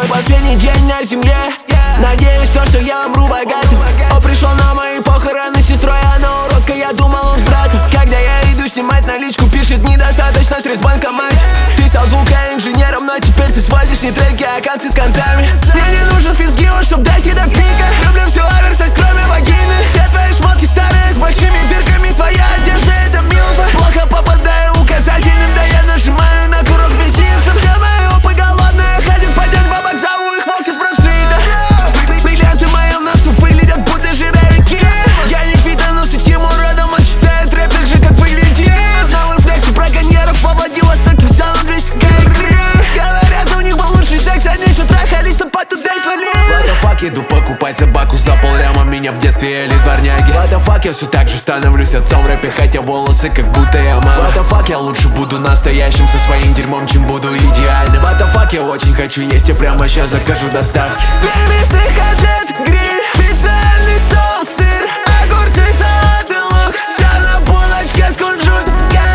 последний день на земле. Надеюсь, то, что я умру богатым. Он пришел на мои похороны с сестрой, она уродка, я думал, он с братом. Когда я иду снимать наличку, пишет недостаточно стресс в банкомате. Ты стал звукоинженером, но теперь ты сводишь не треки, а концы с концами. Мне не нужен физгион, чтоб дойти до пика. Люблю всю оверсайз, кроме вагины. Все твои шмотки старые, с большими дырками. Твоя одежда — это милфа. Плохо попадаю указательным, да я нажимаю на курок мизинцем. Все мои опы голодные, ходят по день бабок, зову их волки с Брок-стрита. Бриллианты в моем носу выглядят будто жировики. Я не фитонус и Тимур родом, он читает рэп так же, как Валентин. Новый флекс у браконьеров во Владивостоке, в самом 200 игры. Говорят, у них был лучший секс, они еще трахались, но потом слили. What the fuck, иду покупать собаку за полляма. Меня в детстве ели дворняги. What the fuck, я все так же становлюсь отцом в рэпе, хотя волосы как будто я мама. What the fuck, я лучше буду настоящим со своим дерьмом, чем буду идеальным. What the fuck, я очень хочу есть, я прямо сейчас закажу доставки. Для мясных котлет гриль, специальный соус, сыр, огурцы, салат и лук. Все на булочке с кунжутом.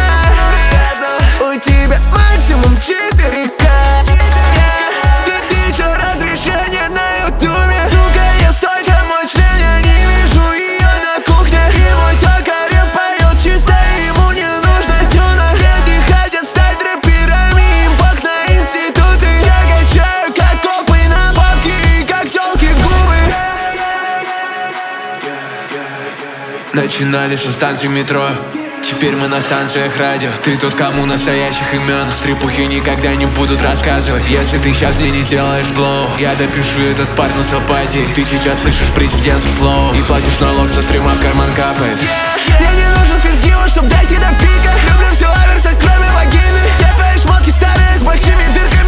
У тебя максимум 4К. Ты чё, разрешение на ютубе? Сука, я столько мой член, я не вижу ее на кухне. И мой токарев поет чисто, ему не нужно тюна. Дети хотят стать рэперами, импакт на институты. Я качаю как копы на бабки и как тёлки губы. Начинали со станции метро, теперь мы на станциях радио. Ты тот, кому настоящих имен стрипухи никогда не будут рассказывать. Если ты сейчас мне не сделаешь блоу, я допишу этот парт на сапате. Ты сейчас слышишь президентский флоу и платишь налог со стрима, в карман капает. Мне не нужен физгион, чтоб дойти до пика. Люблю всю оверсайз, кроме вагины. Все твои шмотки старые, с большими дырками.